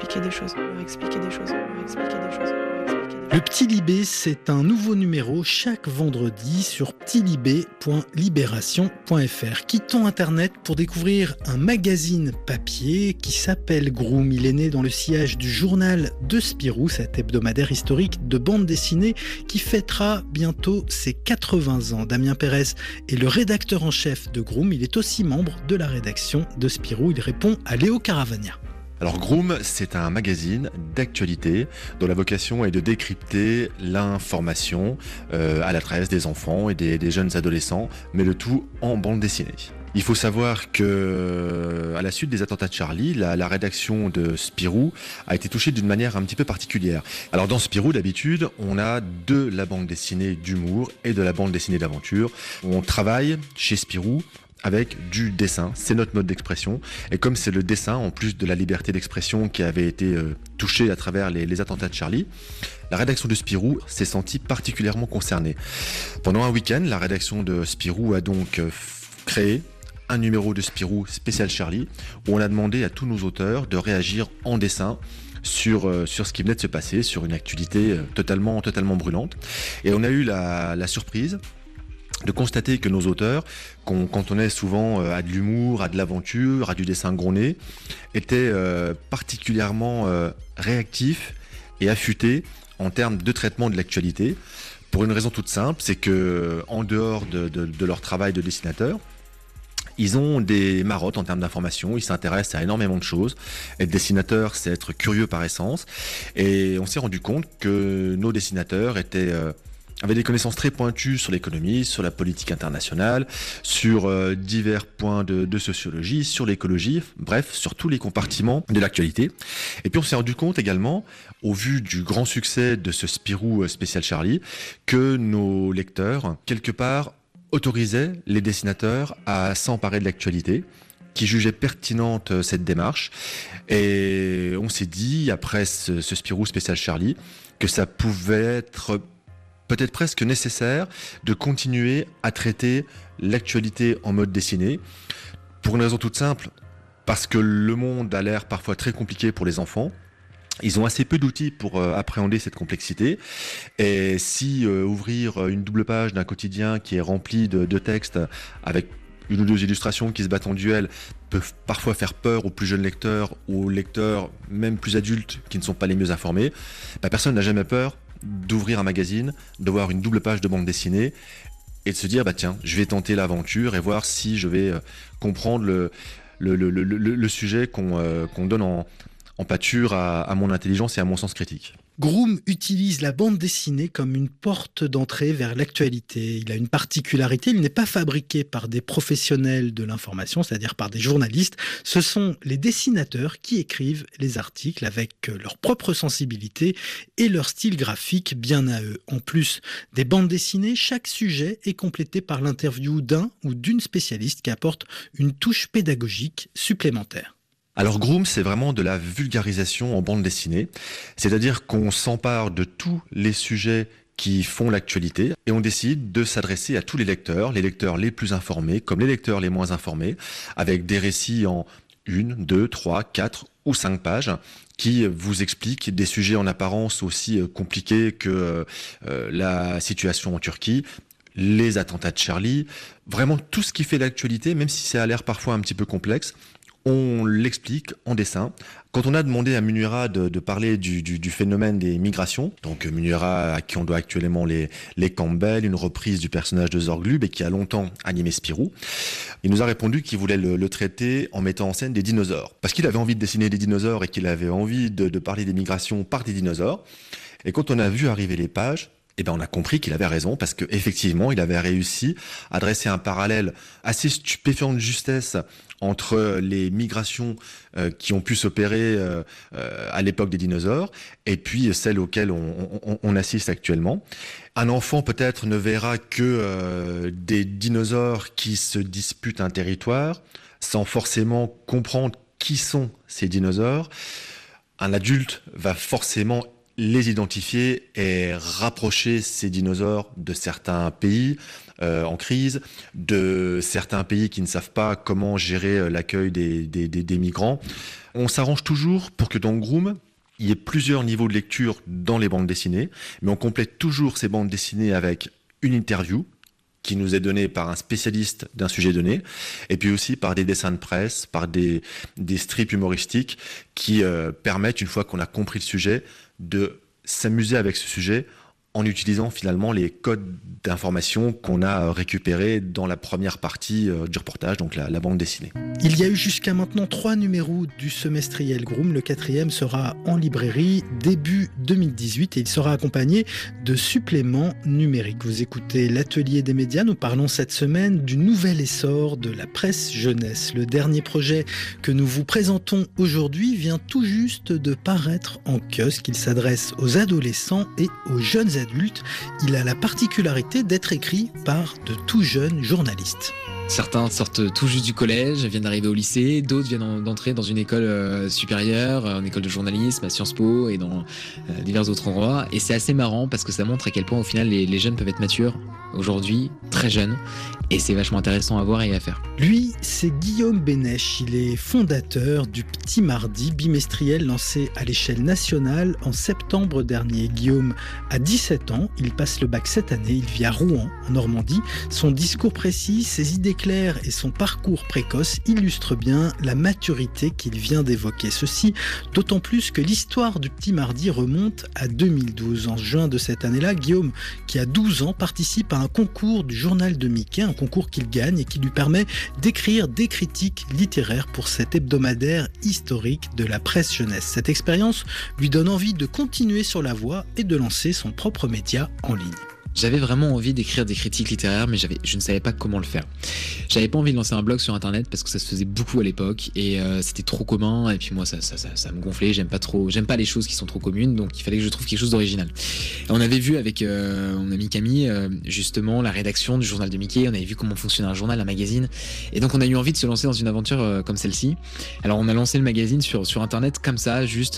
Le Petit Libé, c'est un nouveau numéro chaque vendredi sur petitlibé.libération.fr. Quittons Internet pour découvrir un magazine papier qui s'appelle Groom. Il est né dans le sillage du journal de Spirou, cet hebdomadaire historique de bande dessinée qui fêtera bientôt ses 80 ans. Damien Pérez est le rédacteur en chef de Groom. Il est aussi membre de la rédaction de Spirou. Il répond à Léo Caravagna. Alors Groom, c'est un magazine d'actualité dont la vocation est de décrypter l'information à l'adresse des enfants et des jeunes adolescents, mais le tout en bande dessinée. Il faut savoir que, à la suite des attentats de Charlie, la rédaction de Spirou a été touchée d'une manière un petit peu particulière. Alors dans Spirou, d'habitude, on a de la bande dessinée d'humour et de la bande dessinée d'aventure. On travaille chez Spirou avec du dessin. C'est notre mode d'expression. Et comme c'est le dessin, en plus de la liberté d'expression qui avait été touchée à travers les attentats de Charlie, la rédaction de Spirou s'est sentie particulièrement concernée. Pendant un week-end, la rédaction de Spirou a donc créé un numéro de Spirou spécial Charlie, où on a demandé à tous nos auteurs de réagir en dessin sur ce qui venait de se passer, sur une actualité totalement brûlante. Et on a eu la surprise de constater que nos auteurs, qu'on cantonnait souvent à de l'humour, à de l'aventure, à du dessin gros nez, étaient particulièrement réactifs et affûtés en termes de traitement de l'actualité, pour une raison toute simple, c'est que en dehors de leur travail de dessinateur, ils ont des marottes en termes d'information, ils s'intéressent à énormément de choses. Être dessinateur, c'est être curieux par essence. Et on s'est rendu compte que nos dessinateurs avaient des connaissances très pointues sur l'économie, sur la politique internationale, sur divers points de sociologie, sur l'écologie, bref, sur tous les compartiments de l'actualité. Et puis on s'est rendu compte également, au vu du grand succès de ce Spirou spécial Charlie, que nos lecteurs, quelque part, autorisaient les dessinateurs à s'emparer de l'actualité, qui jugeaient pertinente cette démarche. Et on s'est dit, après ce Spirou spécial Charlie, que ça pouvait être peut-être presque nécessaire de continuer à traiter l'actualité en mode dessiné, pour une raison toute simple, parce que le monde a l'air parfois très compliqué pour les enfants. Ils ont assez peu d'outils pour appréhender cette complexité. Et si ouvrir une double page d'un quotidien qui est rempli de textes avec une ou deux illustrations qui se battent en duel peuvent parfois faire peur aux plus jeunes lecteurs ou aux lecteurs même plus adultes qui ne sont pas les mieux informés, personne n'a jamais peur d'ouvrir un magazine, de voir une double page de bande dessinée et de se dire tiens, je vais tenter l'aventure et voir si je vais comprendre le sujet qu'on donne en pâture à mon intelligence et à mon sens critique. Groom utilise la bande dessinée comme une porte d'entrée vers l'actualité. Il a une particularité, il n'est pas fabriqué par des professionnels de l'information, c'est-à-dire par des journalistes. Ce sont les dessinateurs qui écrivent les articles avec leur propre sensibilité et leur style graphique bien à eux. En plus des bandes dessinées, chaque sujet est complété par l'interview d'un ou d'une spécialiste qui apporte une touche pédagogique supplémentaire. Alors Groom, c'est vraiment de la vulgarisation en bande dessinée, c'est-à-dire qu'on s'empare de tous les sujets qui font l'actualité et on décide de s'adresser à tous les lecteurs les plus informés comme les lecteurs les moins informés, avec des récits en 1, 2, 3, 4 ou 5 pages qui vous expliquent des sujets en apparence aussi compliqués que la situation en Turquie, les attentats de Charlie, vraiment tout ce qui fait l'actualité, même si ça a l'air parfois un petit peu complexe. On l'explique en dessin. Quand on a demandé à Munira de parler du phénomène des migrations, donc Munira à qui on doit actuellement les Campbell, une reprise du personnage de Zorglub et qui a longtemps animé Spirou, il nous a répondu qu'il voulait le traiter en mettant en scène des dinosaures. Parce qu'il avait envie de dessiner des dinosaures et qu'il avait envie de parler des migrations par des dinosaures. Et quand on a vu arriver les pages, on a compris qu'il avait raison parce qu'effectivement, il avait réussi à dresser un parallèle assez stupéfiant de justesse entre les migrations qui ont pu s'opérer à l'époque des dinosaures et puis celles auxquelles on assiste actuellement. Un enfant peut-être ne verra que des dinosaures qui se disputent un territoire sans forcément comprendre qui sont ces dinosaures. Un adulte va forcément les identifier et rapprocher ces dinosaures de certains pays en crise, de certains pays qui ne savent pas comment gérer l'accueil des migrants. On s'arrange toujours pour que dans Groom, il y ait plusieurs niveaux de lecture dans les bandes dessinées, mais on complète toujours ces bandes dessinées avec une interview qui nous est donnée par un spécialiste d'un sujet donné, et puis aussi par des dessins de presse, par des strips humoristiques qui permettent, une fois qu'on a compris le sujet, de s'amuser avec ce sujet en utilisant finalement les codes d'information qu'on a récupérés dans la première partie du reportage, donc la bande dessinée. Il y a eu jusqu'à maintenant 3 numéros du semestriel Groom. Le 4e sera en librairie début 2018 et il sera accompagné de suppléments numériques. Vous écoutez l'Atelier des médias. Nous parlons cette semaine du nouvel essor de la presse jeunesse. Le dernier projet que nous vous présentons aujourd'hui vient tout juste de paraître en kiosque. Il s'adresse aux adolescents et aux jeunes adultes. Il a la particularité d'être écrit par de tout jeunes journalistes. Certains sortent tout juste du collège, viennent d'arriver au lycée, d'autres viennent d'entrer dans une école supérieure, une école de journalisme à Sciences Po et dans divers autres endroits. Et c'est assez marrant parce que ça montre à quel point au final les jeunes peuvent être matures aujourd'hui, très jeunes. Et c'est vachement intéressant à voir et à faire. Lui, c'est Guillaume Bénèche. Il est fondateur du Petit Mardi, bimestriel lancé à l'échelle nationale en septembre dernier. Guillaume a 17 ans, il passe le bac cette année, il vit à Rouen, en Normandie. Son discours précis, ses idées claires et son parcours précoce illustrent bien la maturité qu'il vient d'évoquer. Ceci d'autant plus que l'histoire du Petit Mardi remonte à 2012. En juin de cette année-là, Guillaume, qui a 12 ans, participe à un concours du journal de Mickey, un concours qu'il gagne et qui lui permet d'écrire des critiques littéraires pour cet hebdomadaire historique de la presse jeunesse. Cette expérience lui donne envie de continuer sur la voie et de lancer son propre média en ligne. J'avais vraiment envie d'écrire des critiques littéraires, mais je ne savais pas comment le faire. J'avais pas envie de lancer un blog sur internet parce que ça se faisait beaucoup à l'époque et c'était trop commun. Et puis moi, ça me gonflait. J'aime pas les choses qui sont trop communes, donc il fallait que je trouve quelque chose d'original. Et on avait vu avec mon ami Camille justement la rédaction du journal de Mickey. On avait vu comment fonctionnait un journal, un magazine, et donc on a eu envie de se lancer dans une aventure comme celle-ci. Alors on a lancé le magazine sur internet comme ça, juste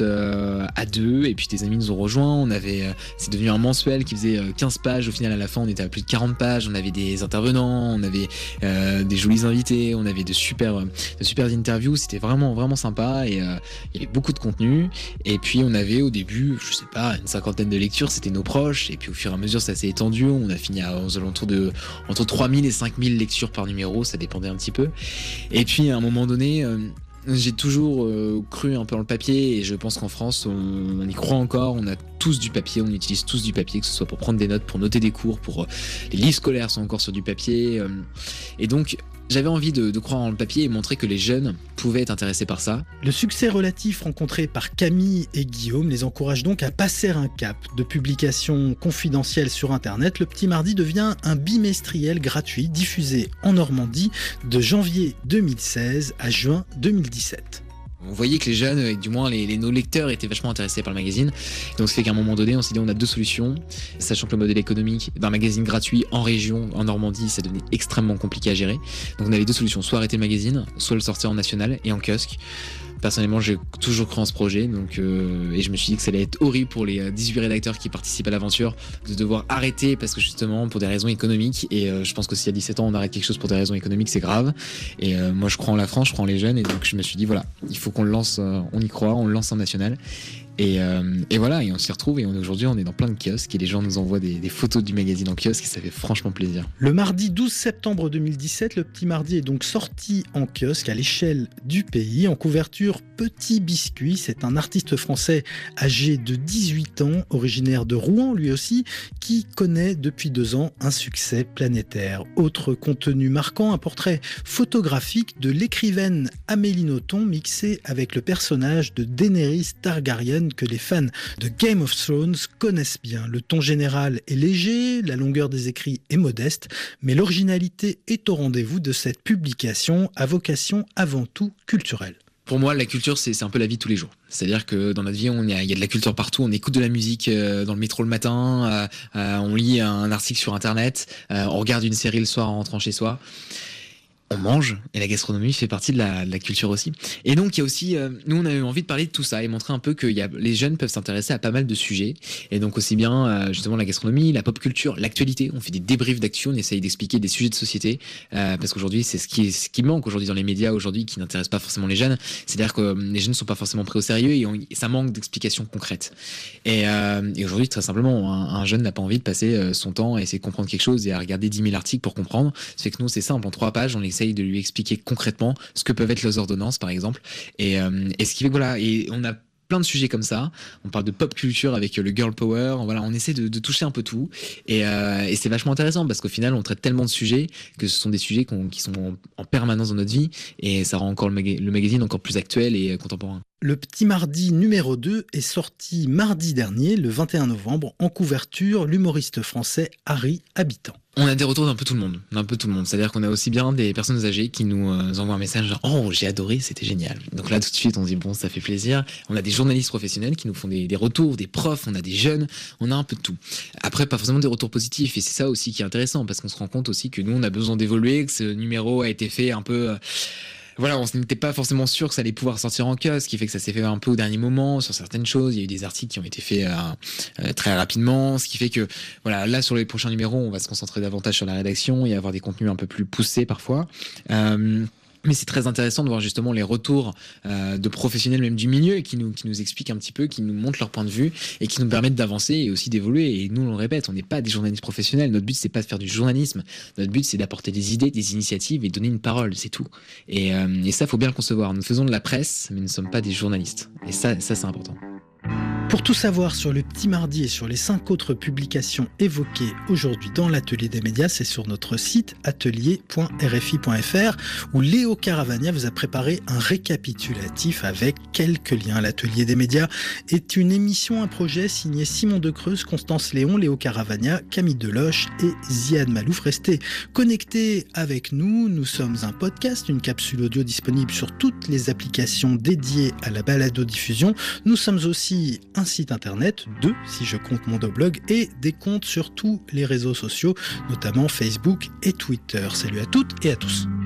à deux. Et puis des amis nous ont rejoints. C'est devenu un mensuel qui faisait 15 pages. Au final, à la fin, on était à plus de 40 pages. On avait des intervenants, on avait des jolis invités, on avait de super interviews. C'était vraiment, vraiment sympa et il y avait beaucoup de contenu. Et puis, on avait au début, je sais pas, une 50aine de lectures. C'était nos proches. Et puis, au fur et à mesure, ça s'est étendu. On a fini aux alentours de entre 3000 et 5000 lectures par numéro. Ça dépendait un petit peu. Et puis, à un moment donné, j'ai toujours cru un peu dans le papier et je pense qu'en France on y croit encore. On a tous du papier, on utilise tous du papier, que ce soit pour prendre des notes, pour noter des cours, pour les livres scolaires sont encore sur du papier et donc j'avais envie de croire en le papier et montrer que les jeunes pouvaient être intéressés par ça. Le succès relatif rencontré par Camille et Guillaume les encourage donc à passer un cap. De publication confidentielle sur Internet, le Petit Mardi devient un bimestriel gratuit diffusé en Normandie de janvier 2016 à juin 2017. On voyait que les jeunes, du moins nos lecteurs, étaient vachement intéressés par le magazine. Donc ça fait qu'à un moment donné, on s'est dit on a deux solutions. Sachant que le modèle économique d'un magazine gratuit en région, en Normandie, ça devenait extrêmement compliqué à gérer. Donc on avait deux solutions, soit arrêter le magazine, soit le sortir en national et en kiosque. Personnellement, j'ai toujours cru en ce projet, donc et je me suis dit que ça allait être horrible pour les 18 rédacteurs qui participent à l'aventure de devoir arrêter parce que justement pour des raisons économiques. Et je pense que si à 17 ans on arrête quelque chose pour des raisons économiques, c'est grave. Et moi, je crois en la France, je crois en les jeunes, et donc je me suis dit voilà, il faut qu'on le lance, on y croit, on le lance en national. Et voilà, et on s'y retrouve et aujourd'hui on est dans plein de kiosques et les gens nous envoient des photos du magazine en kiosque et ça fait franchement plaisir. Le mardi 12 septembre 2017, le Petit Mardi est donc sorti en kiosque à l'échelle du pays. En couverture, Petit Biscuit, c'est un artiste français âgé de 18 ans, originaire de Rouen lui aussi, qui connaît depuis 2 ans un succès planétaire. Autre contenu marquant, un portrait photographique de l'écrivaine Amélie Nothomb mixé avec le personnage de Daenerys Targaryen que les fans de Game of Thrones connaissent bien. Le ton général est léger, la longueur des écrits est modeste, mais l'originalité est au rendez-vous de cette publication à vocation avant tout culturelle. Pour moi, la culture, c'est un peu la vie de tous les jours. C'est-à-dire que dans notre vie, il y a de la culture partout. On écoute de la musique dans le métro le matin, on lit un article sur Internet, on regarde une série le soir en rentrant chez soi. On mange, et la gastronomie fait partie de la culture aussi. Et donc il y a aussi, nous on a eu envie de parler de tout ça et montrer un peu que les jeunes peuvent s'intéresser à pas mal de sujets. Et donc aussi bien justement la gastronomie, la pop culture, l'actualité. On fait des débriefs d'actu, on essaye d'expliquer des sujets de société parce qu'aujourd'hui c'est ce qui manque aujourd'hui dans les médias aujourd'hui qui n'intéresse pas forcément les jeunes. C'est-à-dire que les jeunes ne sont pas forcément pris au sérieux et ça manque d'explications concrètes. Et aujourd'hui très simplement, un jeune n'a pas envie de passer son temps à essayer de comprendre quelque chose et à regarder 10 000 articles pour comprendre. Ça fait que nous c'est simple, en 3 pages on essaye de lui expliquer concrètement ce que peuvent être les ordonnances par exemple et ce qui fait voilà, et on a plein de sujets comme ça. On parle de pop culture avec le girl power, voilà, on essaie de toucher un peu tout et c'est vachement intéressant parce qu'au final on traite tellement de sujets que ce sont des sujets qui sont en permanence dans notre vie et ça rend encore le magazine encore plus actuel et contemporain. le Petit Mardi numéro 2 est sorti mardi dernier, le 21 novembre, en couverture, l'humoriste français Harry Habitant. On a des retours d'un peu tout le monde, C'est-à-dire qu'on a aussi bien des personnes âgées qui nous envoient un message genre « Oh, j'ai adoré, c'était génial ». Donc là, tout de suite, on dit « Bon, ça fait plaisir ». On a des journalistes professionnels qui nous font des retours, des profs, on a des jeunes, on a un peu de tout. Après, pas forcément des retours positifs, et c'est ça aussi qui est intéressant, parce qu'on se rend compte aussi que nous, on a besoin d'évoluer, que ce numéro a été fait un peu... Voilà, on n'était pas forcément sûr que ça allait pouvoir sortir en kiosque, ce qui fait que ça s'est fait un peu au dernier moment sur certaines choses. Il y a eu des articles qui ont été faits très rapidement, ce qui fait que voilà, là sur les prochains numéros, on va se concentrer davantage sur la rédaction et avoir des contenus un peu plus poussés parfois. Mais c'est très intéressant de voir justement les retours de professionnels même du milieu qui nous expliquent un petit peu, qui nous montrent leur point de vue et qui nous permettent d'avancer et aussi d'évoluer. Et nous, on le répète, on n'est pas des journalistes professionnels. Notre but, c'est pas de faire du journalisme. Notre but, c'est d'apporter des idées, des initiatives et donner une parole, c'est tout. Et ça, faut bien le concevoir. Nous faisons de la presse, mais nous ne sommes pas des journalistes. Et ça c'est important. Pour tout savoir sur le Petit Mardi et sur les 5 autres publications évoquées aujourd'hui dans l'Atelier des médias, c'est sur notre site atelier.rfi.fr où Léo Caravagna vous a préparé un récapitulatif avec quelques liens. L'Atelier des médias est une émission, un projet signé Simon Decreuse, Constance Léon, Léo Caravagna, Camille Deloche et Ziad Malouf. Restez connectés avec nous. Nous sommes un podcast, une capsule audio disponible sur toutes les applications dédiées à la balado-diffusion. Nous sommes aussi un site internet, 2 si je compte mon blog, et des comptes sur tous les réseaux sociaux, notamment Facebook et Twitter. Salut à toutes et à tous.